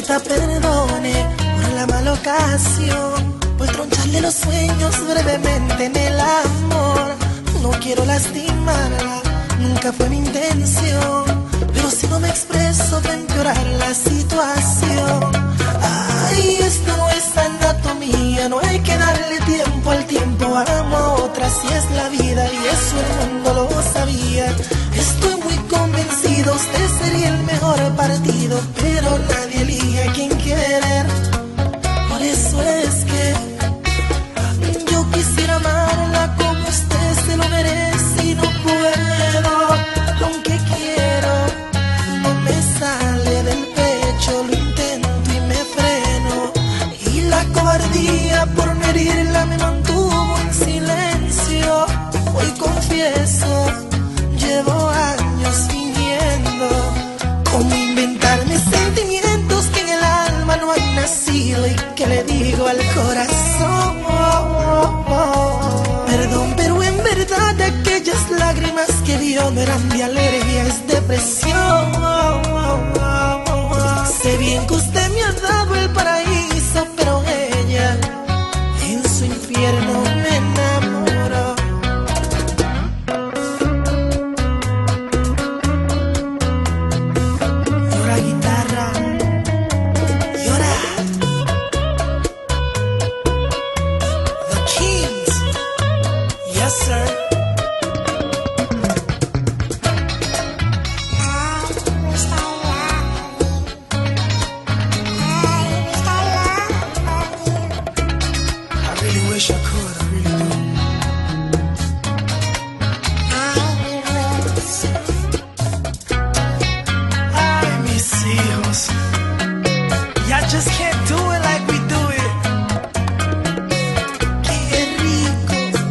Señorita, perdone por la mala ocasión, por troncharle los sueños brevemente en el amor. No quiero lastimarla, nunca fue mi intención, pero si no me expreso va a empeorar la situación. Ay, esto no es anatomía, no hay que darle tiempo al tiempo. Amo a otra, si es la vida, y eso el mundo lo sabía. Estoy muy convencido, usted sería el mejor partido, pero nadie elige a quien querer. Por eso es que yo quisiera amarla como usted se lo merece y no puedo. Aunque quiero, no me sale del pecho, lo intento y me freno. Y la cobardía por no herirla me mantuvo en silencio. Hoy confieso, llevo años fingiendo. ¿Cómo inventarme sentimientos que en el alma no han nacido y que le digo al corazón? Perdón, pero en verdad aquellas lágrimas que vio no eran de alergia, es depresión. Sé bien que usted me ha dado el paraíso, pero ella en su infierno me enamoró. Llora guitarra, llora. The Kings, yes sir. I really wish I could, I really do. Ay, mis hijos, ya just can't do it like we do it. Qué rico.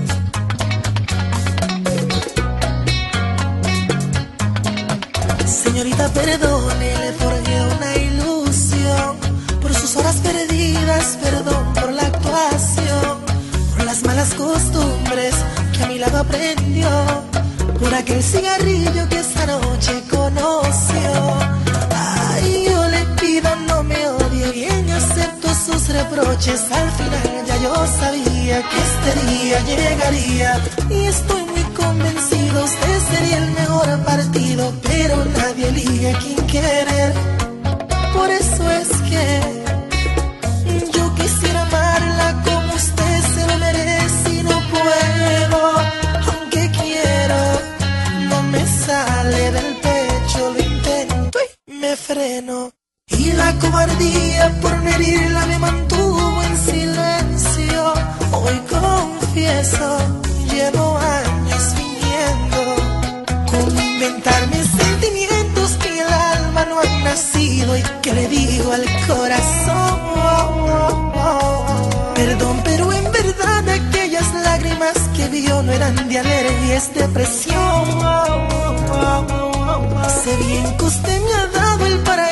Señorita, perdone, le forjé una ilusión por sus horas perdidas, perdón por la actuación, por las malas costumbres que a mi lado aprendió, por aquel cigarrillo que esa noche conoció. Ay, yo le pido no me odie, bien acepto sus reproches. Al final ya yo sabía que este día llegaría, y estoy muy convencido, usted sería el mejor partido, pero nadie elige a quien querer. Por eso es que yo quisiera amarla como usted se lo merece y no puedo. Aunque quiero, no me sale del pecho, lo intento y me freno. Y la cobardía por no herirla me mantuvo en silencio. Hoy confieso, llevo años fingiendo. Cómo inventarme sentimientos que en el alma no han nacido y que le digo al corazón. Perdón, pero en verdad aquellas lágrimas que vio no eran de alergia, es depresión. Sé bien que usted me ha dado el paraíso,